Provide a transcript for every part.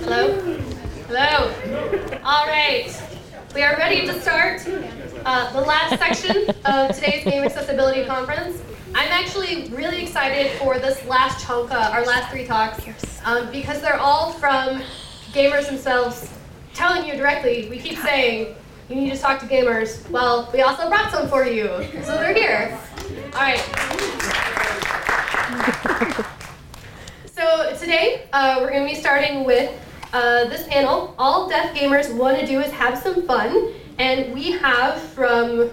Hello? Hello? All right. We are ready to start the last section of today's Game Accessibility Conference. I'm actually really excited for this last chunk, our last three talks, because they're all from gamers themselves telling you directly. We keep saying, you need to talk to gamers. Well, we also brought some for you, so they're here. All right. So today, we're going to be starting with this panel. All deaf gamers want to do is have some fun, and we have from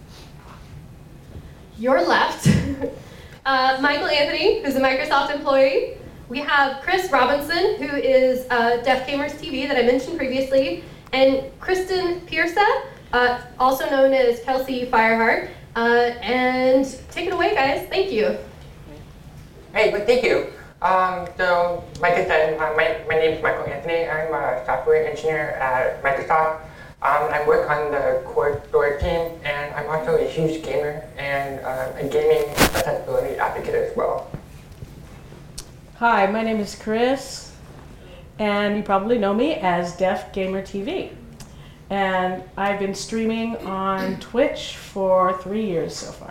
your left, Michael Anthony, who's a Microsoft employee. We have Chris Robinson, who is Deaf Gamers TV that I mentioned previously, and Kristen Pierce, also known as Kelsey Fireheart. And take it away, guys. Thank you. Hey, well, thank you. So, like I said, my name is Michael Anthony. I'm a software engineer at Microsoft. I work on the core store team, and I'm also a huge gamer and a gaming accessibility advocate as well. Hi, my name is Chris, and you probably know me as Deaf Gamer TV. And I've been streaming on Twitch for 3 years so far.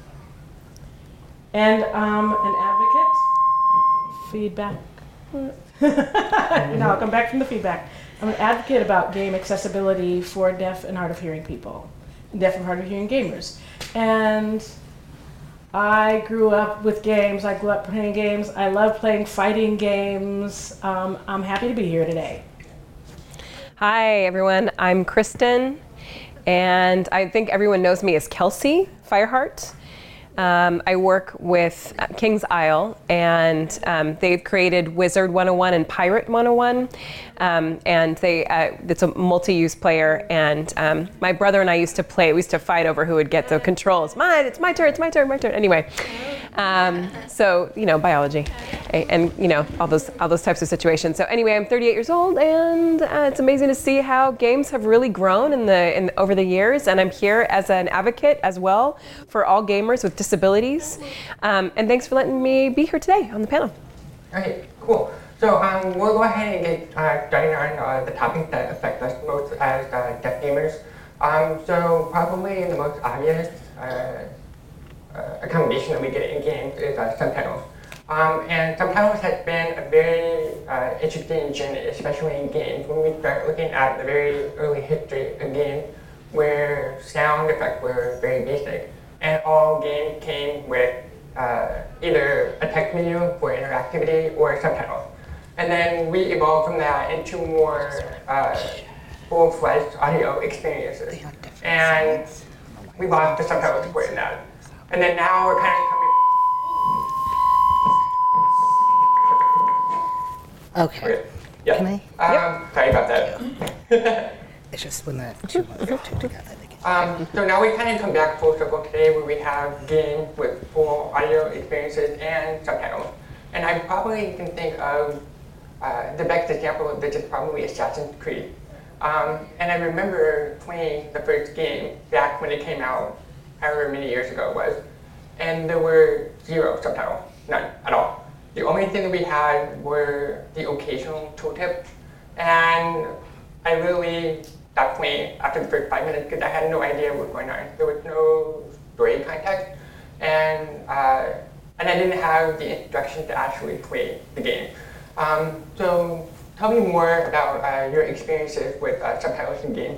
And I'm an advocate. Feedback. No, I'll come back from the feedback. I'm an advocate about game accessibility for deaf and hard of hearing people, deaf and hard of hearing gamers. And I grew up with games. I grew up playing games. I love playing fighting games. I'm happy to be here today. Hi, everyone. I'm Kristen, and I think everyone knows me as Kelsey Fireheart. I work with King's Isle, and they've created Wizard 101 and Pirate 101, and it's a multi-use player, and my brother and I used to play. We used to fight over who would get the controls. It's my turn, my turn. Anyway, so, biology, and, all those types of situations. So anyway, I'm 38 years old, and it's amazing to see how games have really grown over the years, and I'm here as an advocate as well for all gamers with disabilities. And thanks for letting me be here today on the panel. All right, cool. So we'll go ahead and get started on the topics that affect us most as deaf gamers. So probably the most obvious accommodation that we get in games is subtitles. And subtitles has been a very interesting journey, especially in games, when we start looking at the very early history of games where sound effects were very basic. And all games came with either a text menu for interactivity or subtitles. And then we evolved from that into more full-fledged audio experiences. And we lost the subtitle support in that. And then now we're kind of coming. Okay. Yeah. Can I? Sorry about that. It's just when the two together. So now we kind of come back full circle today where we have games with full audio experiences and subtitles. And I probably can think of the best example of this is probably Assassin's Creed. And I remember playing the first game back when it came out, however many years ago it was, and there were zero subtitles, none at all. The only thing that we had were the occasional tooltip, and I really stopped playing after the first 5 minutes because I had no idea what was going on. There was no story context, and I didn't have the instructions to actually play the game. So tell me more about your experiences with subtitles in games.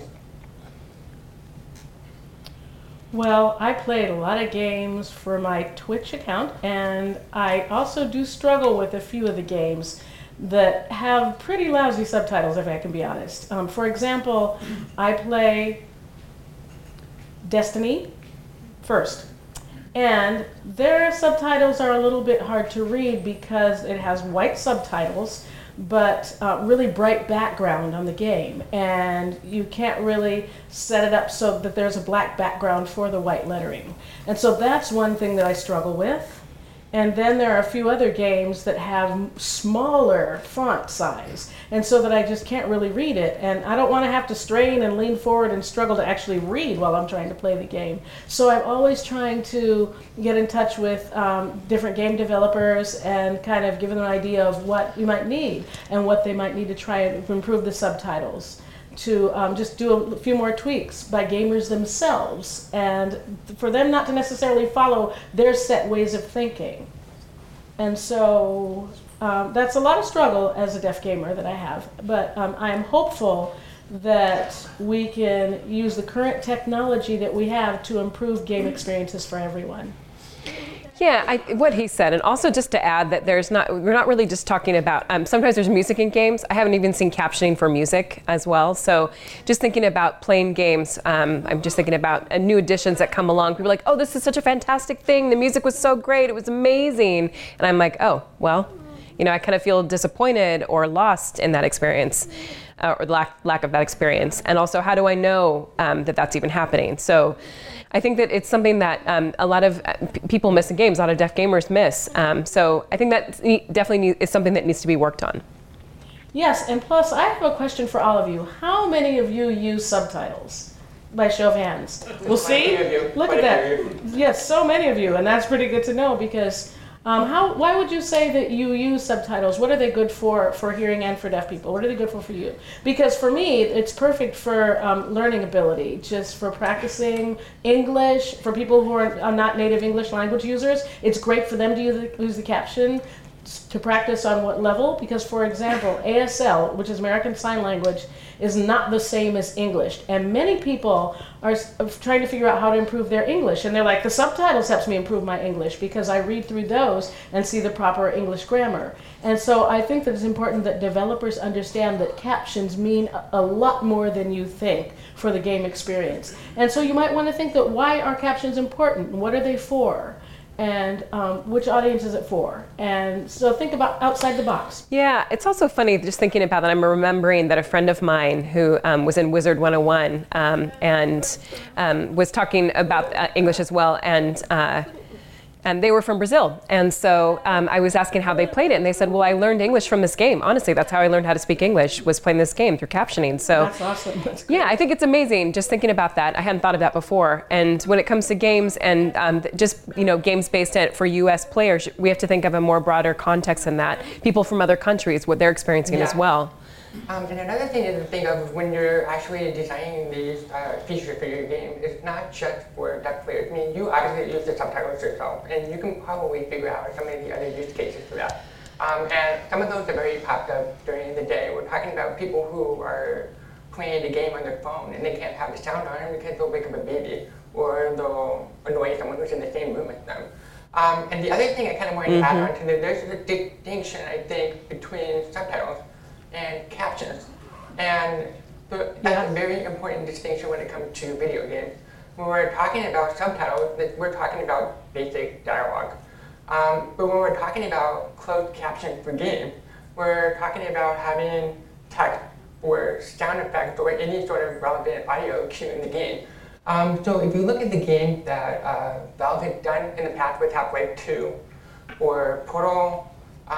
Well, I played a lot of games for my Twitch account, and I also do struggle with a few of the games that have pretty lousy subtitles, if I can be honest. For example, I play Destiny first, and their subtitles are a little bit hard to read because it has white subtitles, but really bright background on the game, and you can't really set it up so that there's a black background for the white lettering. And so that's one thing that I struggle with. And then there are a few other games that have smaller font size, and so that I just can't really read it. And I don't want to have to strain and lean forward and struggle to actually read while I'm trying to play the game. So I'm always trying to get in touch with different game developers and kind of give them an idea of what you might need and what they might need to try and improve the subtitles, to just do a few more tweaks by gamers themselves, and for them not to necessarily follow their set ways of thinking. And so that's a lot of struggle as a deaf gamer that I have, but I am hopeful that we can use the current technology that we have to improve game experiences for everyone. Yeah, what he said, and also just to add that we're not really just talking about, sometimes there's music in games. I haven't even seen captioning for music as well. So just thinking about playing games, I'm just thinking about new additions that come along. People are like, oh, this is such a fantastic thing. The music was so great. It was amazing. And I'm like, oh, well, I kind of feel disappointed or lost in that experience. Or lack of that experience. And also, how do I know that that's even happening? So I think that it's something that a lot of people miss in games, a lot of deaf gamers miss. So I think that definitely is something that needs to be worked on. Yes, and plus I have a question for all of you. How many of you use subtitles? By show of hands. We'll see. Look at that. Yes, so many of you, and that's pretty good to know, because why would you say that you use subtitles? What are they good for hearing and for deaf people? What are they good for you? Because for me, it's perfect for learning ability, just for practicing English. For people who are not native English language users, it's great for them to use the caption to practice on what level, because for example, ASL, which is American Sign Language, is not the same as English, and many people are trying to figure out how to improve their English, and they're like, the subtitles helps me improve my English because I read through those and see the proper English grammar. And so I think that it's important that developers understand that captions mean a lot more than you think for the game experience. And so you might want to think that, why are captions important? What are they for? And which audience is it for? And so think about outside the box. Yeah, it's also funny just thinking about that. I'm remembering that a friend of mine who was in Wizard 101 and was talking about English as well, and they were from Brazil. And so I was asking how they played it, and they said, well, I learned English from this game. Honestly, that's how I learned how to speak English, was playing this game through captioning. So that's awesome. Yeah, I think it's amazing just thinking about that. I hadn't thought of that before. And when it comes to games and just games based for US players, we have to think of a more broader context than that. People from other countries, what they're experiencing as well. And another thing to think of when you're actually designing these features for your game, it's not just for deaf players. I mean, you obviously use the subtitles yourself, and you can probably figure out some of the other use cases for that. And some of those are very popped up during the day. We're talking about people who are playing a game on their phone and they can't have the sound on because they'll wake up a baby, or they'll annoy someone who's in the same room as them. And the other thing I kind of wanted to add on to that, there's a distinction, I think, between subtitles and captions. And that's a very important distinction when it comes to video games. When we're talking about subtitles, we're talking about basic dialogue. But when we're talking about closed caption for games, we're talking about having text or sound effects or any sort of relevant audio cue in the game. So if you look at the games that Valve has done in the past with Half-Life 2 or Portal,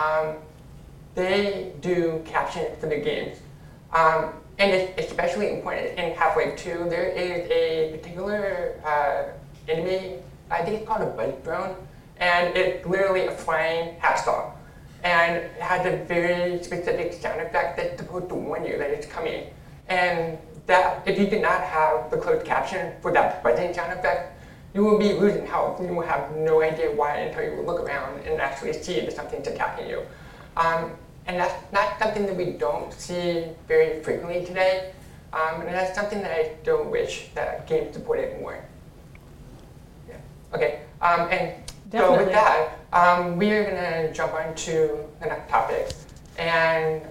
they do captions for the games. And it's especially important in Half-Life 2. There is a particular enemy, I think it's called a buzz drone, and it's literally a flying hacksaw. And it has a very specific sound effect that's supposed to warn you that it's coming. And that, if you did not have the closed caption for that buzzing sound effect, you will be losing health. You will have no idea why until you look around and actually see that something's attacking you. And that's not something that we don't see very frequently today. And that's something that I still wish that games supported more. Yeah. Okay. And so with that, we are going to jump on to the next topic. And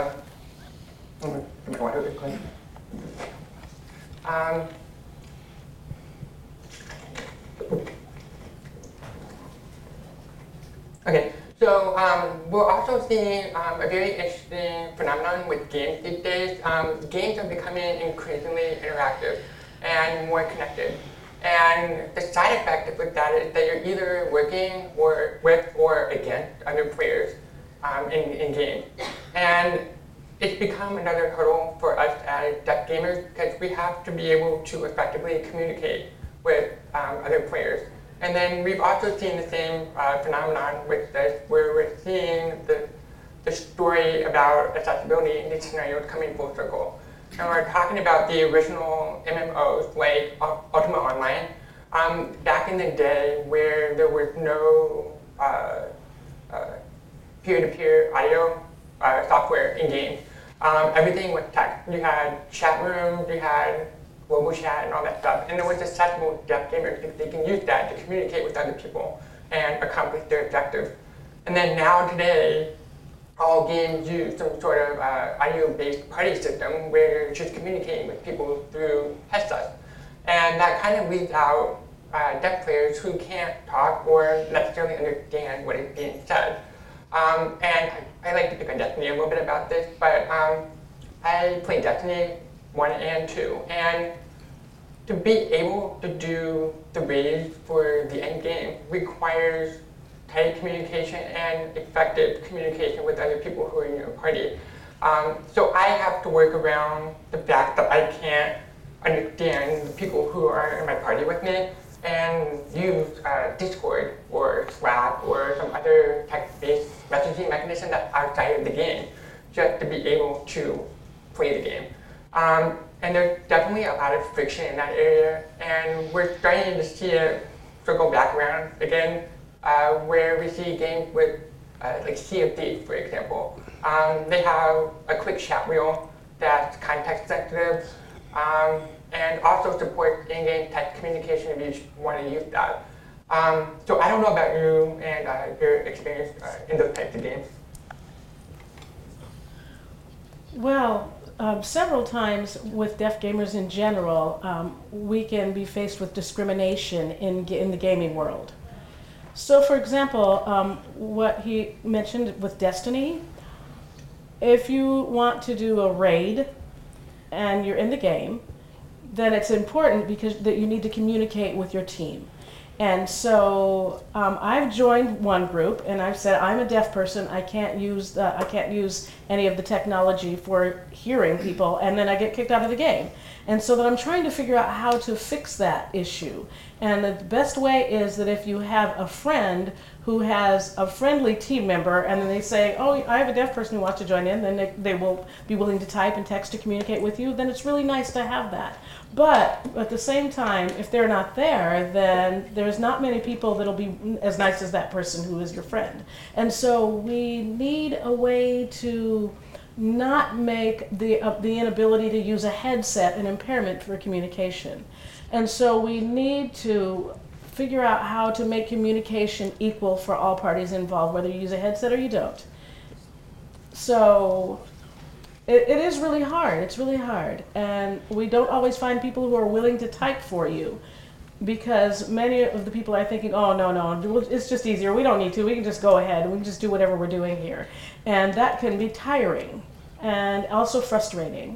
okay. So we're also seeing a very interesting phenomenon with games these days. Games are becoming increasingly interactive and more connected. And the side effect with that is that you're either working with or against other players in games. And it's become another hurdle for us as deaf gamers because we have to be able to effectively communicate with other players. And then we've also seen the same phenomenon with this, where we're seeing the story about accessibility in these scenarios coming full circle. And we're talking about the original MMOs like Ultima Online, back in the day where there was no peer-to-peer audio software in games. Everything was text. You had chat rooms, you had global chat and all that stuff. And it was accessible to deaf gamers because they can use that to communicate with other people and accomplish their objectives. And then now today, all games use some sort of audio-based party system where you're just communicating with people through headsets. And that kind of leaves out deaf players who can't talk or necessarily understand what is being said. And I like to pick on Destiny a little bit about this, but I play Destiny 1 and 2. And to be able to do the raids for the end game requires tight communication and effective communication with other people who are in your party. So I have to work around the fact that I can't understand the people who are in my party with me and use Discord or Slack or some other text-based messaging mechanism that's outside of the game just to be able to play the game. And there's definitely a lot of friction in that area, and we're starting to see it circle back around again, where we see games with like Sea of Thieves, for example. They have a quick chat wheel that's context sensitive, and also supports in-game text communication if you want to use that. So I don't know about you and your experience in those types of games. Well, several times with deaf gamers in general, we can be faced with discrimination in the gaming world. So for example, what he mentioned with Destiny, if you want to do a raid and you're in the game, then it's important because that you need to communicate with your team. And so I've joined one group and I've said I'm a deaf person. I can't use any of the technology for hearing people, and then I get kicked out of the game. And so that I'm trying to figure out how to fix that issue. And the best way is that if you have a friend who has a friendly team member and then they say, oh, I have a deaf person who wants to join in, then they will be willing to type and text to communicate with you, then it's really nice to have that. But at the same time, if they're not there, then there's not many people that'll be as nice as that person who is your friend. And so we need a way to not make the inability to use a headset an impairment for communication. And so we need to figure out how to make communication equal for all parties involved, whether you use a headset or you don't. So it is really hard. It's really hard. And we don't always find people who are willing to type for you, because many of the people are thinking, oh, no, it's just easier. We don't need to. We can just go ahead. We can just do whatever we're doing here. And that can be tiring and also frustrating.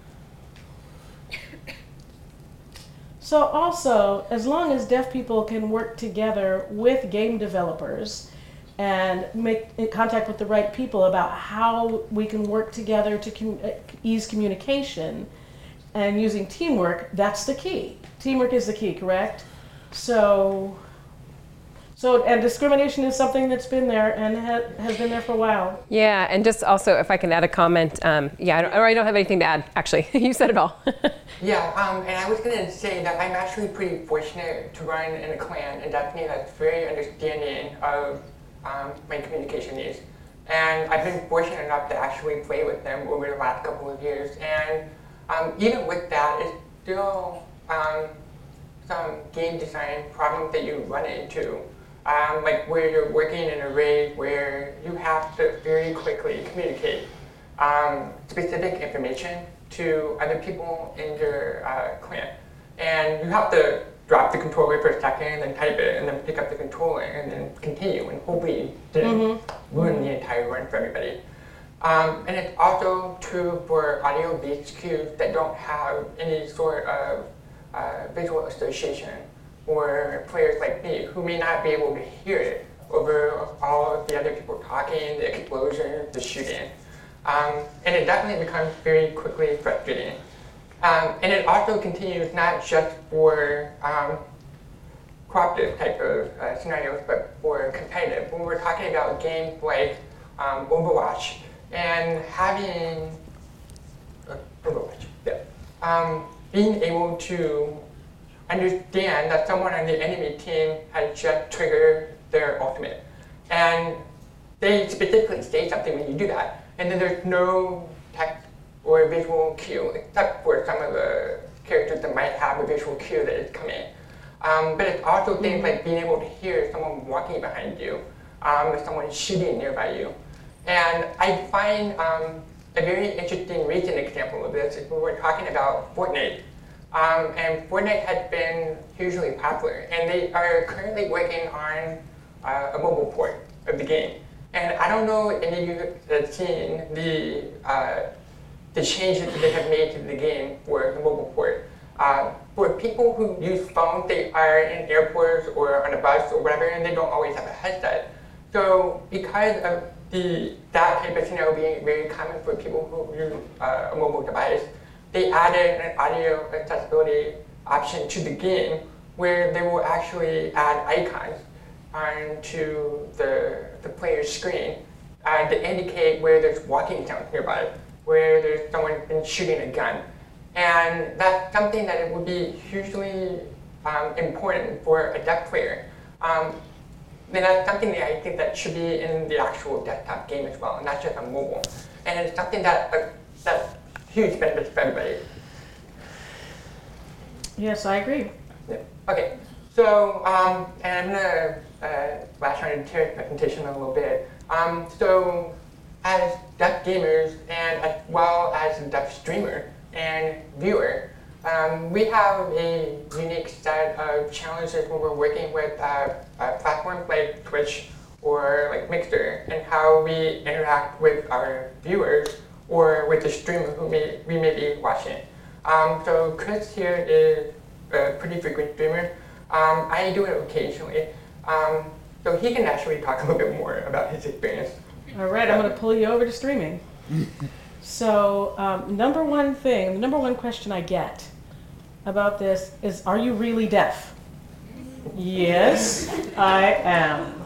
So also, as long as deaf people can work together with game developers and make contact with the right people about how we can work together to ease communication and using teamwork, that's the key. Teamwork is the key, correct? So and discrimination is something that's been there and has been there for a while. Yeah, and just also, if I can add a comment, I don't have anything to add, actually. You said it all. Yeah, and I was going to say that I'm actually pretty fortunate to run in a clan in Destiny that's very understanding of my communication needs. And I've been fortunate enough to actually play with them over the last couple of years. And even with that, it's still some game design problems that you run into. Like where you're working in a raid where you have to very quickly communicate specific information to other people in your clan. And you have to drop the controller for a second and then type it and then pick up the controller and then continue, and hopefully didn't ruin the entire run for everybody. And it's also true for audio-based cues that don't have any sort of visual association. or players like me who may not be able to hear it over all of the other people talking, the explosions, the shooting. And it definitely becomes very quickly frustrating. And it also continues not just for cooperative type of scenarios, but for competitive. When we're talking about games like Overwatch and having being able to understand that someone on the enemy team has just triggered their ultimate. And they specifically say something when you do that. And then there's no text or visual cue, except for some of the characters that might have a visual cue that is coming. But it's also things like being able to hear someone walking behind you, if someone's shooting nearby you. And I find a very interesting recent example of this is when we're talking about Fortnite. And Fortnite has been hugely popular, and they are currently working on a mobile port of the game. And I don't know if any of you have seen the changes that they have made to the game for the mobile port. For people who use phones, they are in airports or on a bus or whatever, and they don't always have a headset. So because of that type of scenario being very common for people who use a mobile device, they added an audio accessibility option to the game where they will actually add icons onto the player's screen to indicate where there's walking sounds nearby, where there's someone been shooting a gun. And that's something that it would be hugely important for a deaf player. And that's something that I think that should be in the actual desktop game as well, not just on mobile. And it's something that's huge benefits for everybody. Yes, I agree. Yeah. Okay, so and I'm gonna lash on into Terry's presentation a little bit. So as deaf gamers and as well as a deaf streamer and viewer, we have a unique set of challenges when we're working with platforms like Twitch or like Mixer, and how we interact with our viewers or with the streamer who we may be watching. So Chris here is a pretty frequent streamer. I do it occasionally. So he can actually talk a little bit more about his experience. All right, I'm going to pull you over to streaming. So number one question I get about this is, are you really deaf? Yes, I am.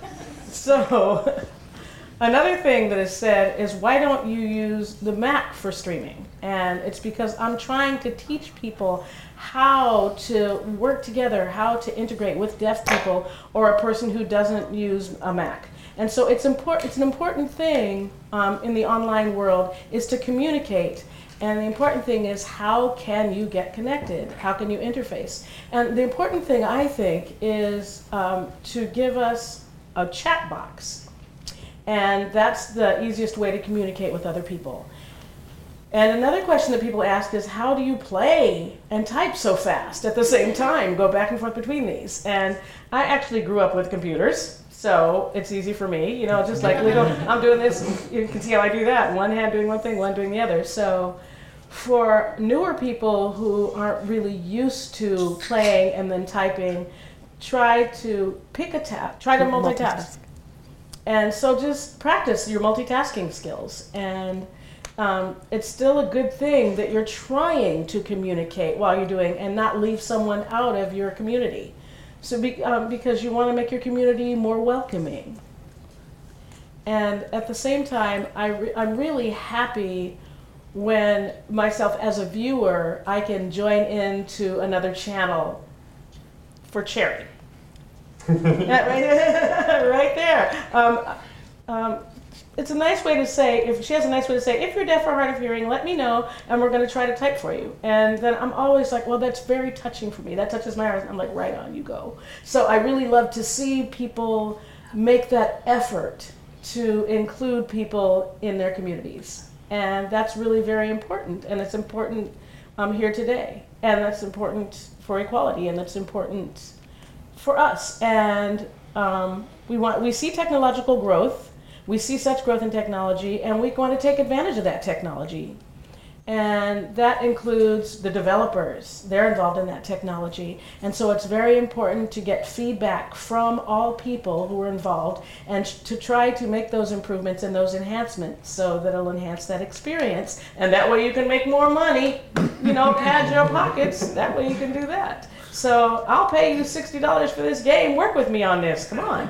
So another thing that is said is, why don't you use the Mac for streaming? And it's because I'm trying to teach people how to work together, how to integrate with deaf people or a person who doesn't use a Mac. And so it's important. It's an important thing in the online world is to communicate. And the important thing is, how can you get connected? How can you interface? And the important thing, I think, is to give us a chat box. And that's the easiest way to communicate with other people. And another question that people ask is, how do you play and type so fast at the same time, go back and forth between these? And I actually grew up with computers, so it's easy for me, you know, just like I'm doing this, you can see how I do that. One hand doing one thing, one doing the other. So for newer people who aren't really used to playing and then typing, try to pick a tab, try to multitask. And so just practice your multitasking skills. And it's still a good thing that you're trying to communicate while you're doing, and not leave someone out of your community. So because you want to make your community more welcoming. And at the same time, I'm really happy when myself as a viewer, I can join into another channel for Cherry. right there. It's a nice way to say, if she has a nice way to say, if you're deaf or hard of hearing, let me know, and we're going to try to type for you. And then I'm always like, well, that's very touching for me. That touches my heart. I'm like, right on, you go. So I really love to see people make that effort to include people in their communities. And that's really very important. And it's important here today. And that's important for equality, and that's important for us. And we see technological growth. We see such growth in technology, and we want to take advantage of that technology. And that includes the developers. They're involved in that technology. And so it's very important to get feedback from all people who are involved and to try to make those improvements and those enhancements so that it'll enhance that experience. And that way you can make more money, pad your pockets. That way you can do that. So I'll pay you $60 for this game. Work with me on this. Come on.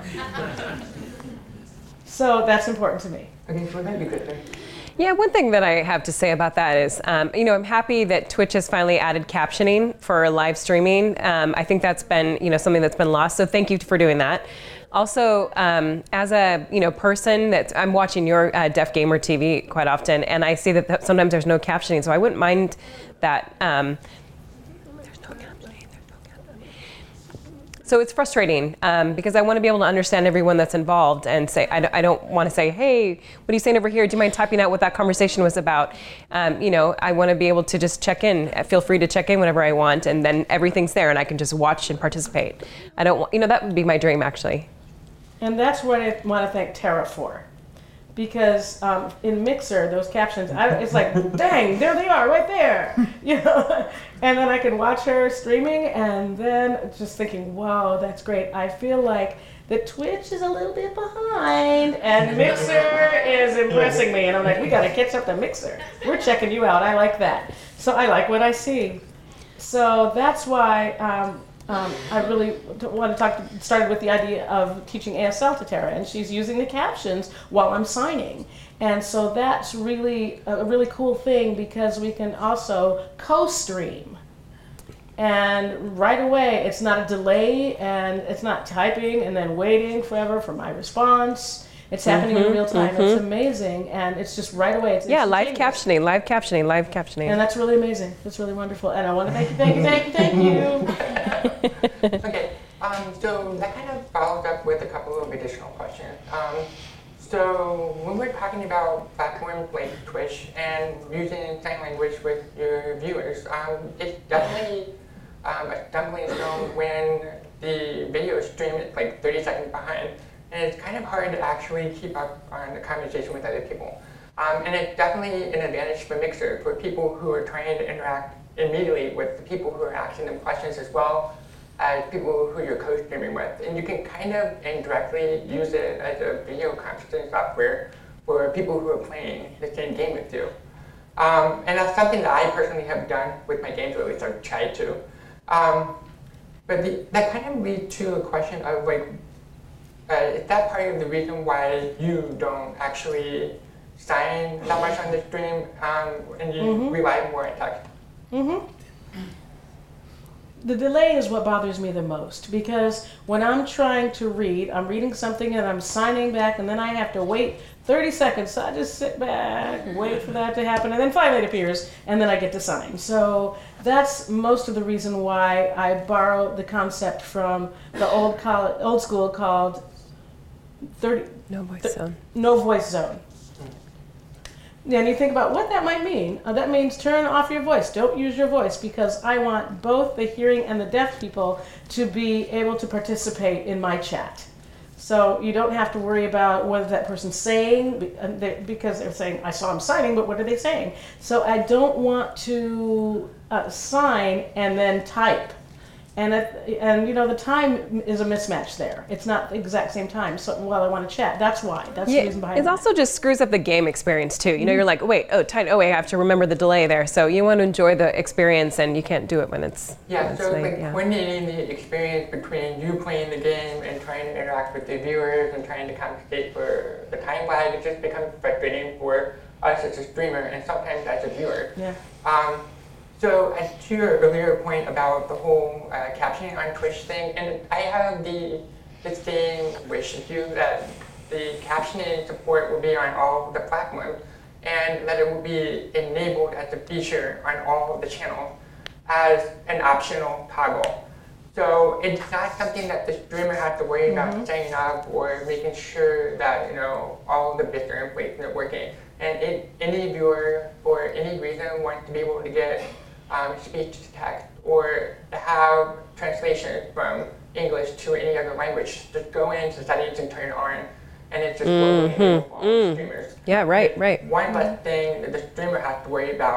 So that's important to me. Okay, so that'd be good then. Yeah, one thing that I have to say about that is, I'm happy that Twitch has finally added captioning for live streaming. I think that's been, something that's been lost. So thank you for doing that. Also, as a person I'm watching your Deaf Gamer TV quite often, and I see that sometimes there's no captioning. So I wouldn't mind that. So it's frustrating because I want to be able to understand everyone that's involved and say, I don't want to say, hey, what are you saying over here? Do you mind typing out what that conversation was about? I want to be able to just check in. Feel free to check in whenever I want, and then everything's there and I can just watch and participate. I don't want, that would be my dream actually. And that's what I want to thank Tara for. Because in Mixer, those captions, it's like, dang, there they are, right there, And then I can watch her streaming, and then just thinking, wow, that's great. I feel like the Twitch is a little bit behind, and Mixer is impressing me. And I'm like, we got to catch up to Mixer. We're checking you out. I like that. So I like what I see. So that's why I really want to started with the idea of teaching ASL to Tara, and she's using the captions while I'm signing. And so that's really a really cool thing because we can also co-stream. And right away, it's not a delay, and it's not typing and then waiting forever for my response. It's happening in real time. It's amazing, and it's just right away. It's live captioning. And that's really amazing. That's really wonderful. And I want to thank you. Okay, so that kind of follows up with a couple of additional questions. So when we're talking about platforms like Twitch and using sign language with your viewers, it's definitely a stumbling stone when the video stream is like 30 seconds behind. And it's kind of hard to actually keep up on the conversation with other people. And it's definitely an advantage for Mixer for people who are trying to interact immediately with the people who are asking them questions as well as people who you're co-streaming with. And you can kind of indirectly use it as a video conferencing software for people who are playing the same game with you. And that's something that I personally have done with my games, or at least I've tried to. But that kind of leads to a question of like, is that part of the reason why you don't actually sign that much on the stream and you rely more on text? The delay is what bothers me the most because when I'm trying to read, I'm reading something and I'm signing back and then I have to wait 30 seconds. So I just sit back, wait for that to happen, and then finally it appears and then I get to sign. So that's most of the reason why I borrow the concept from the old school called No voice zone. Then you think about what that might mean. That means turn off your voice. Don't use your voice because I want both the hearing and the deaf people to be able to participate in my chat. So you don't have to worry about what is that person saying because they're saying, I saw him signing, but what are they saying? So I don't want to sign and then type. And the time is a mismatch there. It's not the exact same time. So while I want to chat, that's why. That's the reason behind it. It also just screws up the game experience too. You're like, wait, I have to remember the delay there. So you want to enjoy the experience, and you can't do it when it's coordinating the experience between you playing the game and trying to interact with the viewers and trying to compensate for the time lag. It just becomes frustrating for us as a streamer and sometimes as a viewer. Yeah. So to your earlier point about the whole captioning on Twitch thing, and I have the same wish as you that the captioning support will be on all the platforms and that it will be enabled as a feature on all of the channels as an optional toggle. So it's not something that the streamer has to worry about setting up or making sure that all the bits are in place and they're working. And if any viewer for any reason wants to be able to get speech to text or to have translation from English to any other language, just go into settings and turn it on, and it's just for all streamers. Yeah, right. One less thing that the streamer has to worry about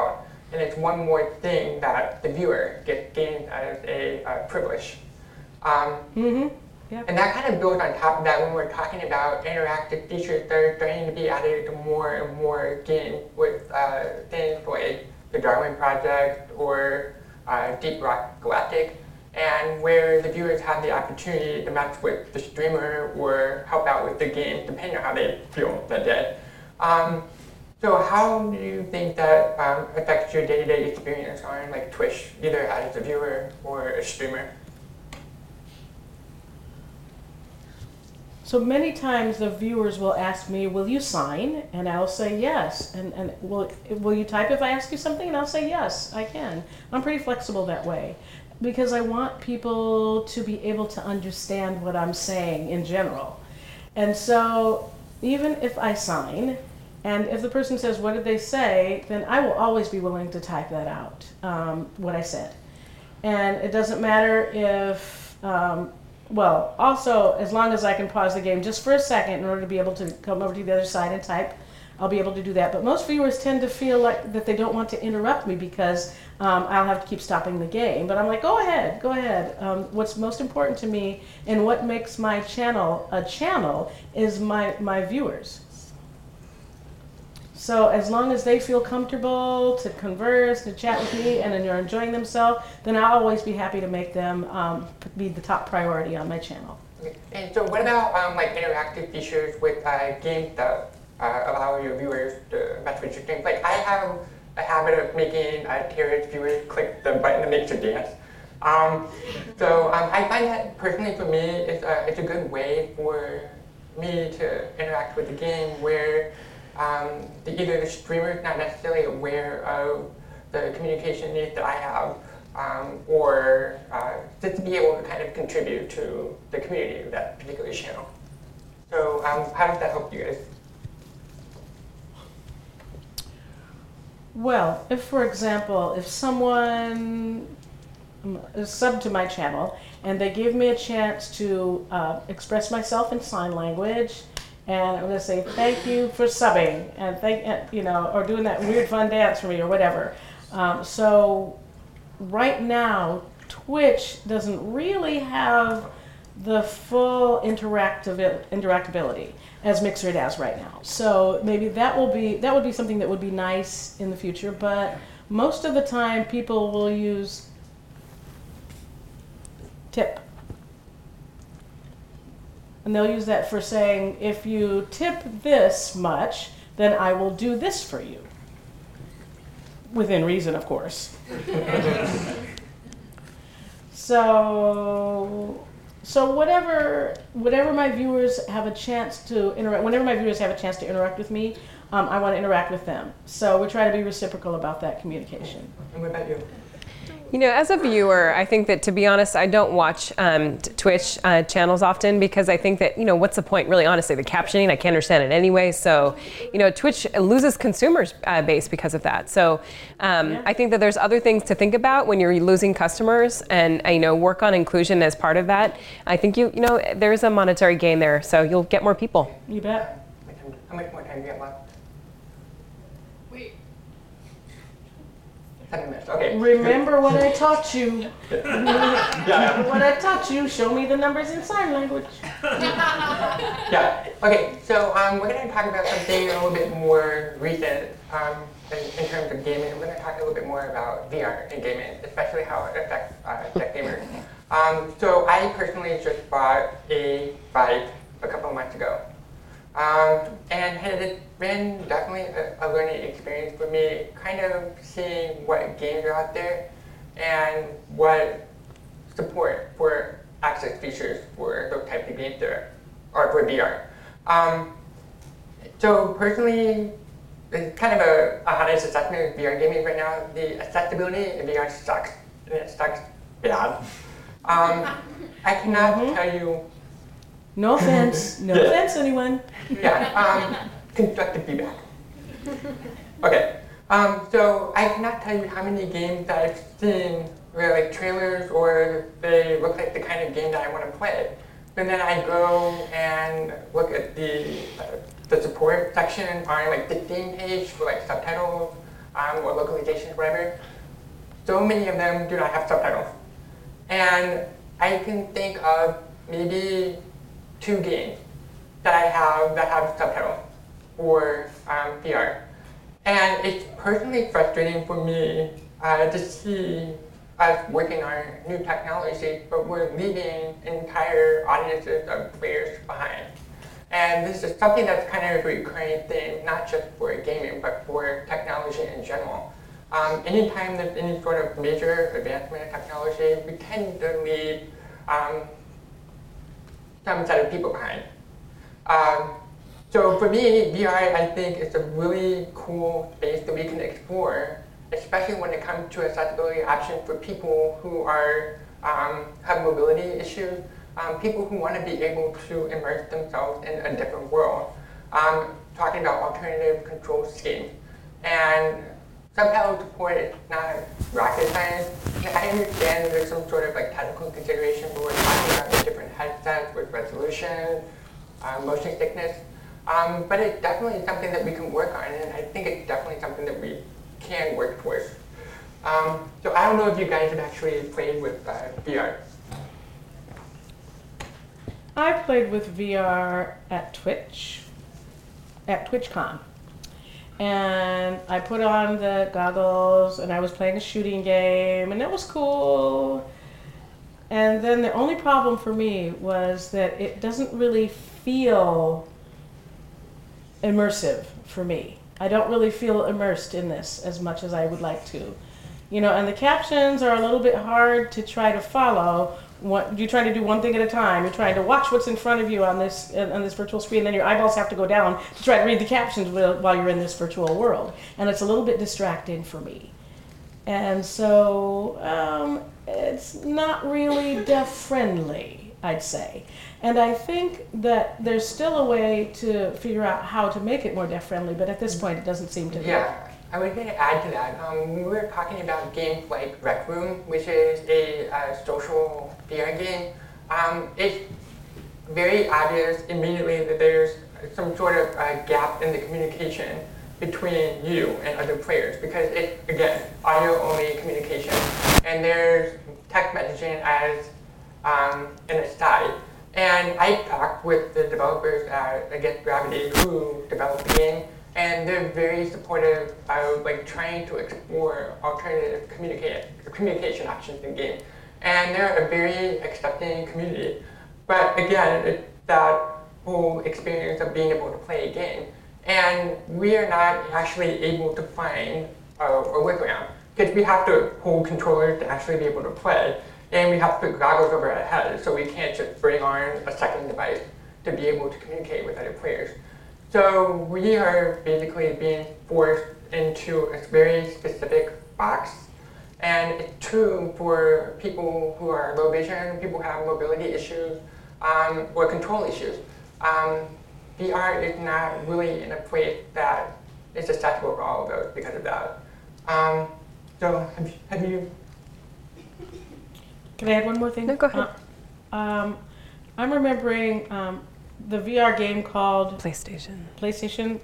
and it's one more thing that the viewer gets gained as a privilege. Yep. And that kind of builds on top of that when we're talking about interactive features that are starting to be added to more and more games with things like the Darwin Project or Deep Rock Galactic, and where the viewers have the opportunity to match with the streamer or help out with the game depending on how they feel that day. So how do you think that affects your day-to-day experience on like Twitch, either as a viewer or a streamer? So many times the viewers will ask me, will you sign? And I'll say yes. And will you type if I ask you something? And I'll say yes, I can. I'm pretty flexible that way because I want people to be able to understand what I'm saying in general. And so even if I sign, and if the person says, what did they say? Then I will always be willing to type that out, what I said. And it doesn't matter if, well, also, as long as I can pause the game just for a second in order to be able to come over to the other side and type, I'll be able to do that. But most viewers tend to feel like that they don't want to interrupt me because I'll have to keep stopping the game. But I'm like, go ahead, go ahead. What's most important to me and what makes my channel a channel is my viewers. So as long as they feel comfortable to converse, to chat with me, and then they're enjoying themselves, then I'll always be happy to make them be the top priority on my channel. And so what about like interactive features with games that allow your viewers to match with your stream? Like I have a habit of making Tara's viewers click the button that makes her dance. So I find that personally for me, it's a good way for me to interact with the game where either the streamer is not necessarily aware of the communication needs that I have, or just to be able to kind of contribute to the community of that particular channel. So how does that help you guys? Well, if for example, if someone is subbed to my channel and they give me a chance to express myself in sign language, and I'm going to say thank you for subbing, and or doing that weird fun dance for me or whatever. So right now, Twitch doesn't really have the full interactability as Mixer has right now. So maybe that would be something that would be nice in the future. But most of the time, people will use tip. And they'll use that for saying, if you tip this much, then I will do this for you. Within reason, of course. So whatever my viewers have a chance to interact, whenever my viewers have a chance to interact with me, I want to interact with them. So we try to be reciprocal about that communication. And what about you? You know, as a viewer, I think that, to be honest, I don't watch Twitch channels often because I think that, what's the point, really, honestly? The captioning, I can't understand it anyway. So, Twitch loses consumers base because of that. So I think that there's other things to think about when you're losing customers and, work on inclusion as part of that. I think, there's a monetary gain there, so you'll get more people. You bet. How much more time do you have left? 7 minutes, okay. Remember what I taught you. Yeah. What I taught you, show me the numbers in sign language. Yeah, okay, so we're going to talk about something a little bit more recent in terms of gaming. We're going to talk a little bit more about VR in gaming, especially how it affects tech gamers. So I personally just bought a Vive a couple of months ago. And it's been definitely a learning experience for me, kind of seeing what games are out there and what support for access features for those types of games there, or for VR. So personally, it's kind of a honest assessment of VR gaming right now. The accessibility in VR sucks, and it sucks bad. I cannot tell you. No offense. No offense, anyone. Yeah, constructive feedback. Okay, so I cannot tell you how many games that I've seen where like trailers or they look like the kind of game that I want to play. And then I go and look at the support section on like the Steam page for like subtitles, or localizations, whatever, so many of them do not have subtitles. And I can think of maybe 2 games that I have that have subtitles for VR. And it's personally frustrating for me to see us working on new technology, but we're leaving entire audiences of players behind. And this is something that's kind of a recurring thing, not just for gaming, but for technology in general. Anytime there's any sort of major advancement in technology, we tend to leave some set of people behind. So for me, VR, I think is a really cool space that we can explore, especially when it comes to accessibility options for people who are have mobility issues, people who want to be able to immerse themselves in a different world. Talking about alternative control schemes. And subtitle support is not rocket science. I understand there's some sort of like technical consideration, but we're talking about the different headsets with resolution, motion sickness. But it's definitely something that we can work on, and I think it's definitely something that we can work towards. So I don't know if you guys have actually played with VR. I've played with VR at TwitchCon. And I put on the goggles and I was playing a shooting game and it was cool. And then the only problem for me was that it doesn't really feel immersive for me. I don't really feel immersed in this as much as I would like to. You know, and the captions are a little bit hard to try to follow. You're trying to do one thing at a time. You're trying to watch what's in front of you on this virtual screen, then your eyeballs have to go down to try to read the captions while you're in this virtual world. And it's a little bit distracting for me. And so it's not really deaf-friendly, I'd say. And I think that there's still a way to figure out how to make it more deaf-friendly, but at this point it doesn't seem to be. Yeah. I was going to add to that. We were talking about games like Rec Room, which is a social VR game. It's very obvious immediately that there's some sort of gap in the communication between you and other players because it's, again, audio-only communication. And there's text messaging as an aside. And I talked with the developers at Against Gravity who developed the game, and they're very supportive of like trying to explore alternative communication options in game. And they're a very accepting community. But again, it's that whole experience of being able to play a game. And we are not actually able to find a workaround because we have to hold controllers to actually be able to play. And we have to put goggles over our heads, so we can't just bring on a second device to be able to communicate with other players. So we are basically being forced into a very specific box. And it's true for people who are low vision, people who have mobility issues, or control issues. VR is not really in a place that is accessible for all of those because of that. So have you? Can I add one more thing? No, go ahead. I'm remembering the VR game called PlayStation.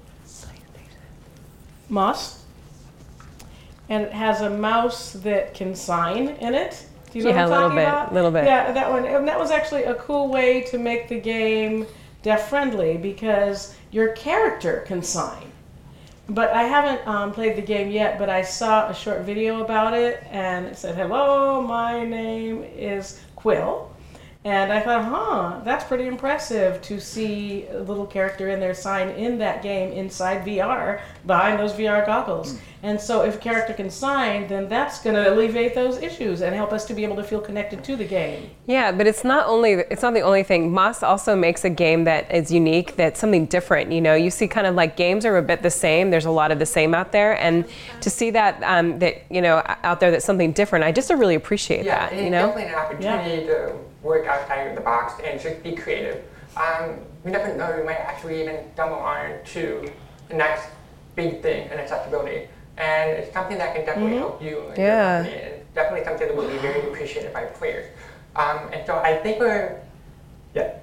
Moss, and it has a mouse that can sign in it. Do you know what I'm talking about? A little bit. Yeah, that one. And that was actually a cool way to make the game deaf-friendly because your character can sign. But I haven't played the game yet, but I saw a short video about it, and it said, "Hello, my name is Quill." And I thought, that's pretty impressive to see a little character in there sign in that game inside VR behind those VR goggles. And so if a character can sign, then that's going to alleviate those issues and help us to be able to feel connected to the game. Yeah, but it's not the only thing. Moss also makes a game that is unique, that's something different. You know, you see kind of like games are a bit the same. There's a lot of the same out there, and to see that out there that's something different, I just really appreciate that. Yeah, you know, definitely an opportunity to work outside of the box and just be creative. We never know, we might actually even stumble on to the next big thing in accessibility. And it's something that can definitely help you and your company. And it's definitely something that will be very appreciated by players. And so I think we're just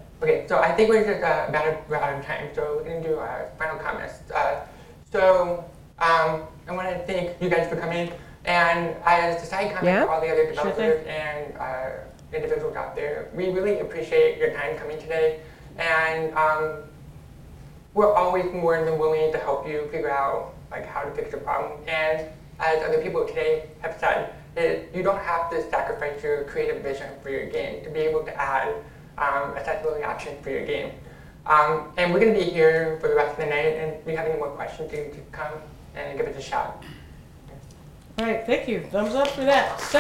about out of time. So we're going to do final comments. I want to thank you guys for coming. And as the side comment to all the other Sure developers and individuals out there, we really appreciate your time coming today. And we're always more than willing to help you figure out like how to fix the problem. And as other people today have said, you don't have to sacrifice your creative vision for your game to be able to add accessibility options for your game. And we're going to be here for the rest of the night, and if you have any more questions, you can come and give it a shot. All right, thank you. Thumbs up for that. So,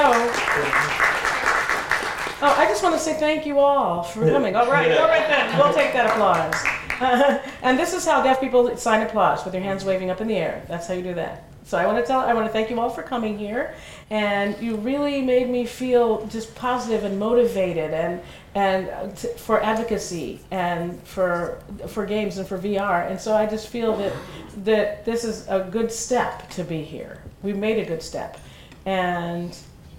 I just want to say thank you all for coming. All right then, we'll take that applause. And this is how deaf people sign applause, with their hands waving up in the air. That's how you do that. So I want to thank you all for coming here, and you really made me feel just positive and motivated, and for advocacy and for games and for VR. And so I just feel that this is a good step to be here. We made a good step, and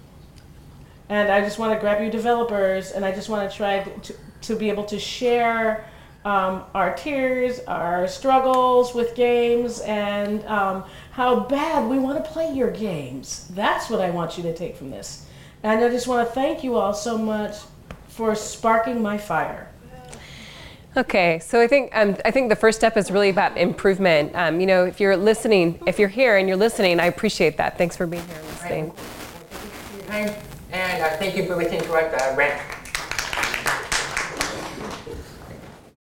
I just want to grab you developers, and I just want to try to be able to share our tears, our struggles with games, and how bad we want to play your games. That's what I want you to take from this. And I just want to thank you all so much for sparking my fire. Okay, so I think the first step is really about improvement. You know, if you're listening, if you're here and you're listening, I appreciate that. Thanks for being here and listening. And thank you for listening to us rant.